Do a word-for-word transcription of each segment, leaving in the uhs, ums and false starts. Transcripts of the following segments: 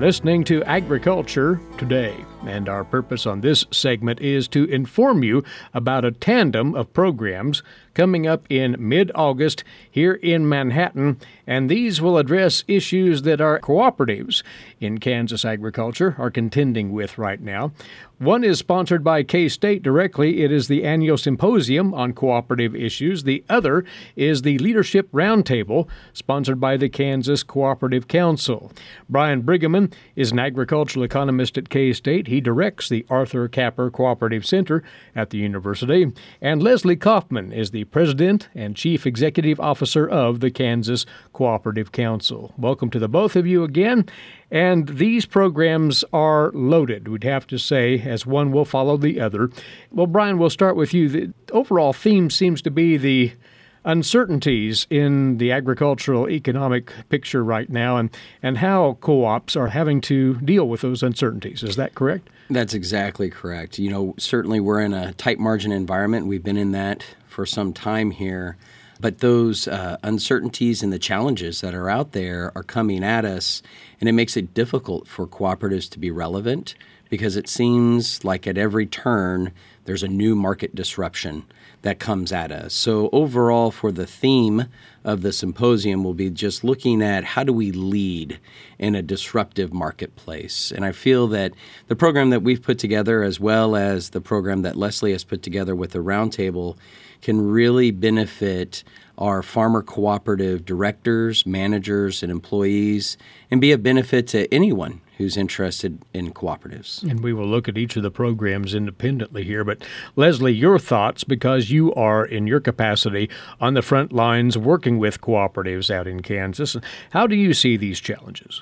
listening to Agriculture Today, and our purpose on this segment is to inform you about a tandem of programs coming up in mid-August here in Manhattan, and these will address issues that our cooperatives in Kansas agriculture are contending with right now. One is sponsored by K-State directly. It is the annual symposium on cooperative issues. The other is the Leadership Roundtable, sponsored by the Kansas Cooperative Council. Brian Briggeman is an agricultural economist at K-State. He directs the Arthur Capper Cooperative Center at the university. And Leslie Kaufman is the president and chief executive officer of the Kansas Cooperative Council. Welcome to the both of you again. And these programs are loaded, we'd have to say, as one will follow the other. Well, Brian, we'll start with you. The overall theme seems to be the uncertainties in the agricultural economic picture right now, and, and how co-ops are having to deal with those uncertainties. Is that correct? That's exactly correct. You know, certainly we're in a tight margin environment. We've been in that for some time here. But those uh, uncertainties and the challenges that are out there are coming at us, and it makes it difficult for cooperatives to be relevant because it seems like at every turn there's a new market disruption that comes at us. So overall, for the theme of the symposium, we'll be just looking at how do we lead in a disruptive marketplace. And I feel that the program that we've put together, as well as the program that Leslie has put together with the Roundtable, can really benefit our farmer cooperative directors, managers, and employees, and be a benefit to anyone who's interested in cooperatives. And we will look at each of the programs independently here. But Leslie, your thoughts, because you are in your capacity on the front lines working with cooperatives out in Kansas. How do you see these challenges?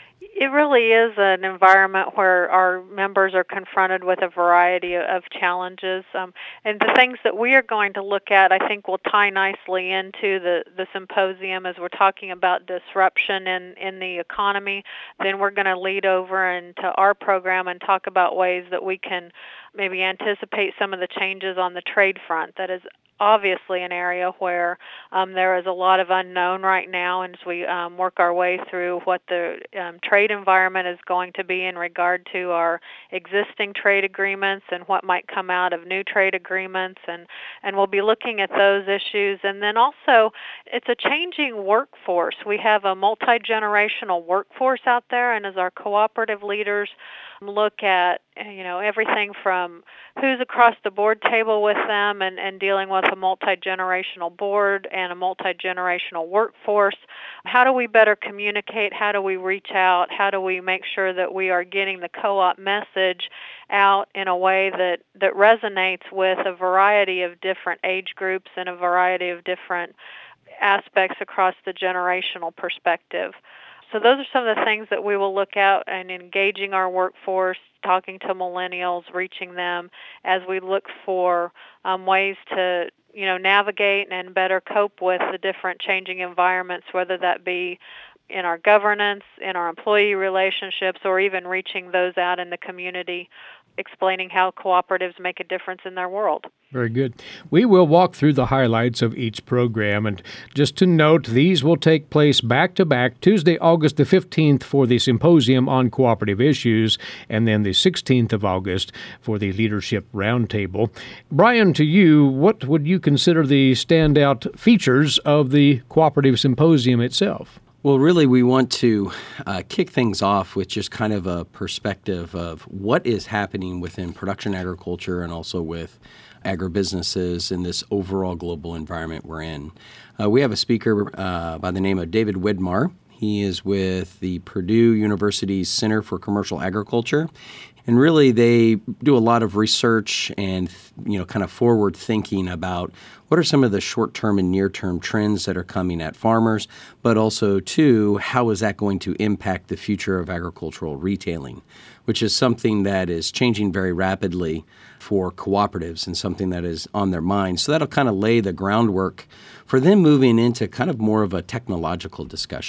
It really is an environment where our members are confronted with a variety of challenges. Um, and the things that we are going to look at, I think, will tie nicely into the, the symposium as we're talking about disruption in, in the economy. Then we're going to lead over into our program and talk about ways that we can maybe anticipate some of the changes on the trade front. That is obviously an area where um, there is a lot of unknown right now, and as we um, work our way through what the um, trade environment is going to be in regard to our existing trade agreements and what might come out of new trade agreements, and, and we'll be looking at those issues. And then also, it's a changing workforce. We have a multi-generational workforce out there, and as our cooperative leaders look at, you know, everything from who's across the board table with them and, and dealing with a multi-generational board and a multi-generational workforce. How do we better communicate? How do we reach out? How do we make sure that we are getting the co-op message out in a way that, that resonates with a variety of different age groups and a variety of different aspects across the generational perspective? So those are some of the things that we will look at in engaging our workforce, talking to millennials, reaching them as we look for um, ways to, you know, navigate and better cope with the different changing environments, whether that be in our governance, in our employee relationships, or even reaching those out in the community, explaining how cooperatives make a difference in their world. Very good. We will walk through the highlights of each program, and just to note, these will take place back-to-back, Tuesday, August the fifteenth for the Symposium on Cooperative Issues, and then the sixteenth of August for the Leadership Roundtable. Brian, to you, what would you consider the standout features of the Cooperative Symposium itself? Well, really, we want to uh, kick things off with just kind of a perspective of what is happening within production agriculture and also with agribusinesses in this overall global environment we're in. Uh, we have a speaker uh, by the name of David Widmar. He is with the Purdue University's Center for Commercial Agriculture. And really, they do a lot of research and, you know, kind of forward thinking about what are some of the short-term and near-term trends that are coming at farmers, but also, too, how is that going to impact the future of agricultural retailing, which is something that is changing very rapidly for cooperatives and something that is on their mind. So that'll kind of lay the groundwork for them moving into kind of more of a technological discussion.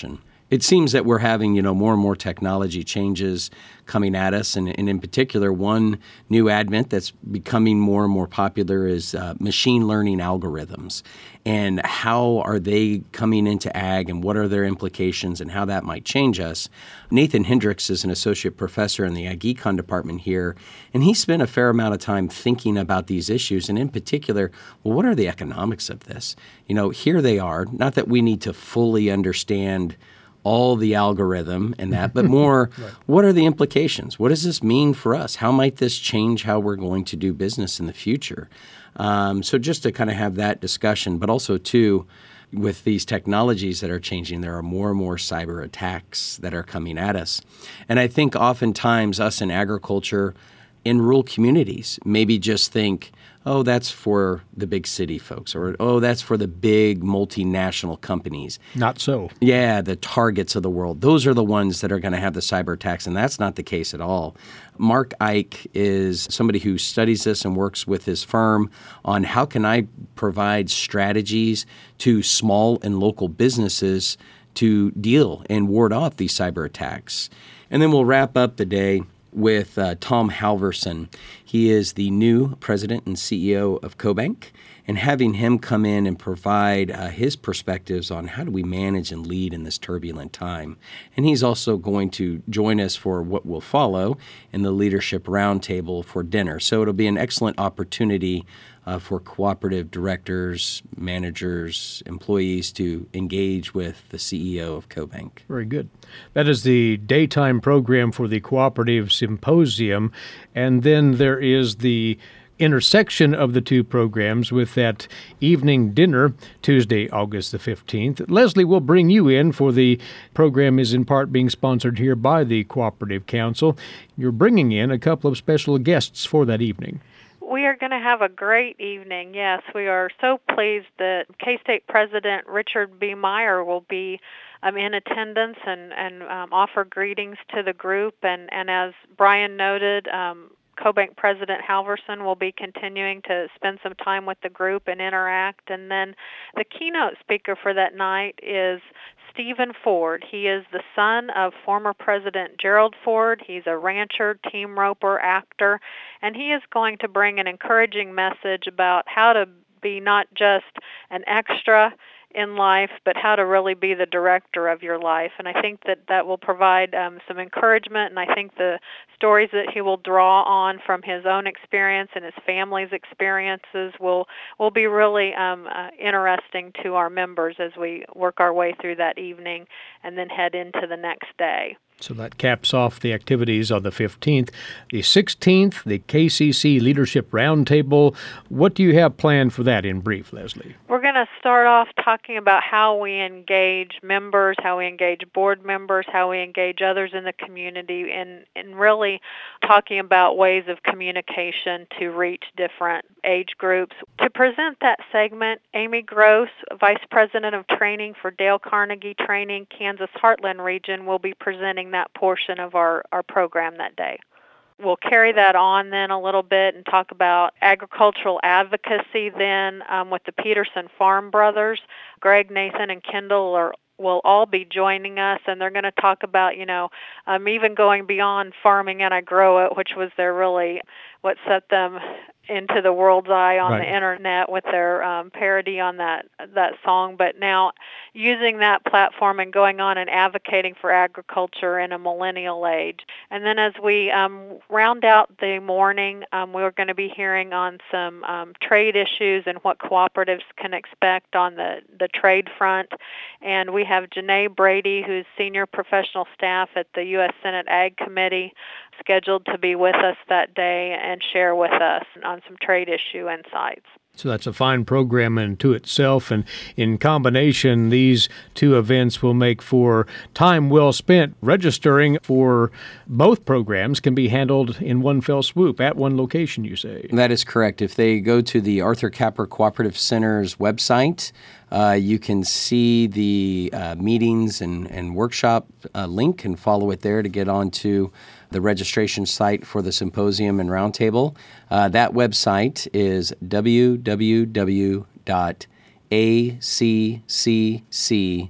It seems that we're having, you know, more and more technology changes coming at us, and, and in particular, one new advent that's becoming more and more popular is uh, machine learning algorithms, and how are they coming into ag, and what are their implications, and how that might change us. Nathan Hendricks is an associate professor in the Ag Econ department here, and he spent a fair amount of time thinking about these issues, and in particular, well, what are the economics of this? You know, here they are. Not that we need to fully understand all the algorithm and that, but more, right. What are the implications? What does this mean for us? How might this change how we're going to do business in the future? Um, so just to kind of have that discussion, but also, too, with these technologies that are changing, there are more and more cyber attacks that are coming at us. And I think oftentimes us in agriculture, in rural communities, maybe just think, oh, that's for the big city folks, or, oh, that's for the big multinational companies. Not so. Yeah, the Targets of the world. Those are the ones that are going to have the cyber attacks, and that's not the case at all. Mark Ike is somebody who studies this and works with his firm on how can I provide strategies to small and local businesses to deal and ward off these cyber attacks. And then we'll wrap up the day with uh, Tom Halverson. He is the new president and C E O of CoBank, and having him come in and provide uh, his perspectives on how do we manage and lead in this turbulent time. And he's also going to join us for what will follow in the Leadership Roundtable for dinner. So it'll be an excellent opportunity Uh, for cooperative directors, managers, employees to engage with the C E O of CoBank. Very good. That is the daytime program for the Cooperative Symposium. And then there is the intersection of the two programs with that evening dinner, Tuesday, August the fifteenth. Leslie will bring you in, for the program is in part being sponsored here by the Cooperative Council. You're bringing in a couple of special guests for that evening. We are going to have a great evening. Yes, we are so pleased that K-State President Richard B. Meyer will be um, in attendance and, and um, offer greetings to the group. And, and as Brian noted, um, CoBank President Halverson will be continuing to spend some time with the group and interact. And then the keynote speaker for that night is Stephen Ford. He is the son of former President Gerald Ford. He's a rancher, team roper, actor, and he is going to bring an encouraging message about how to be not just an extra in life, but how to really be the director of your life. And I think that that will provide um, some encouragement, and I think the stories that he will draw on from his own experience and his family's experiences will will be really um, uh, interesting to our members as we work our way through that evening and then head into the next day. So that caps off the activities on the fifteenth. The sixteenth, the K C C Leadership Roundtable. What do you have planned for that in brief, Leslie? We're going to start off talking about how we engage members, how we engage board members, how we engage others in the community, and, and really talking about ways of communication to reach different age groups. To present that segment, Amy Gross, Vice President of Training for Dale Carnegie Training, Kansas Heartland Region, will be presenting that portion of our, our program that day. We'll carry that on then a little bit and talk about agricultural advocacy then um, with the Peterson Farm Brothers. Greg, Nathan, and Kendall are will all be joining us, and they're going to talk about, you know, um, even going beyond farming and I grow it, which was their really what set them into the world's eye on right. the internet with their um, parody on that that song. But now using that platform and going on and advocating for agriculture in a millennial age. And then as we um, round out the morning, um, we're going to be hearing on some um, trade issues and what cooperatives can expect on the, the trade front. And we have Janae Brady, who's Senior Professional Staff at the U S Senate Ag Committee, scheduled to be with us that day and share with us on some trade issue insights. So that's a fine program unto itself, and in combination, these two events will make for time well spent. Registering for both programs can be handled in one fell swoop at one location, you say? That is correct. If they go to the Arthur Capper Cooperative Center's website, uh, you can see the uh, meetings and, and workshop uh, link and follow it there to get onto the registration site for the symposium and roundtable. Uh, that website is w w w dot a c c c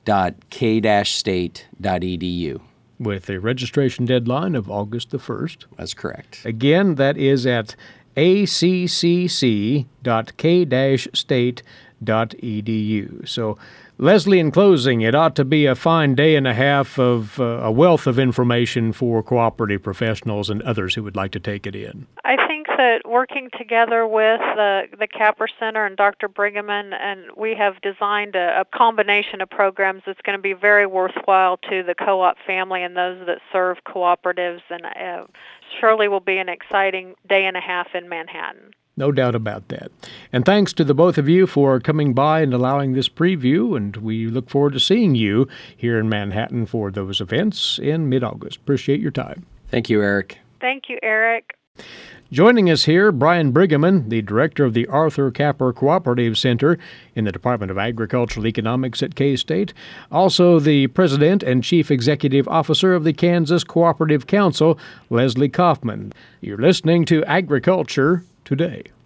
dot k dash state dot e d u. With a registration deadline of August the first. That's correct. Again, that is at a c c c dot k dash state dot e d u. So, Leslie, in closing, it ought to be a fine day and a half of uh, a wealth of information for cooperative professionals and others who would like to take it in. I think that working together with the, the Capper Center and Doctor Brigham, and we have designed a, a combination of programs that's going to be very worthwhile to the co-op family and those that serve cooperatives, and uh, surely will be an exciting day and a half in Manhattan. No doubt about that. And thanks to the both of you for coming by and allowing this preview, and we look forward to seeing you here in Manhattan for those events in mid-August. Appreciate your time. Thank you, Eric. Thank you, Eric. Joining us here, Brian Brigham, the director of the Arthur Capper Cooperative Center in the Department of Agricultural Economics at K-State, also the president and chief executive officer of the Kansas Cooperative Council, Leslie Kaufman. You're listening to Agriculture Today.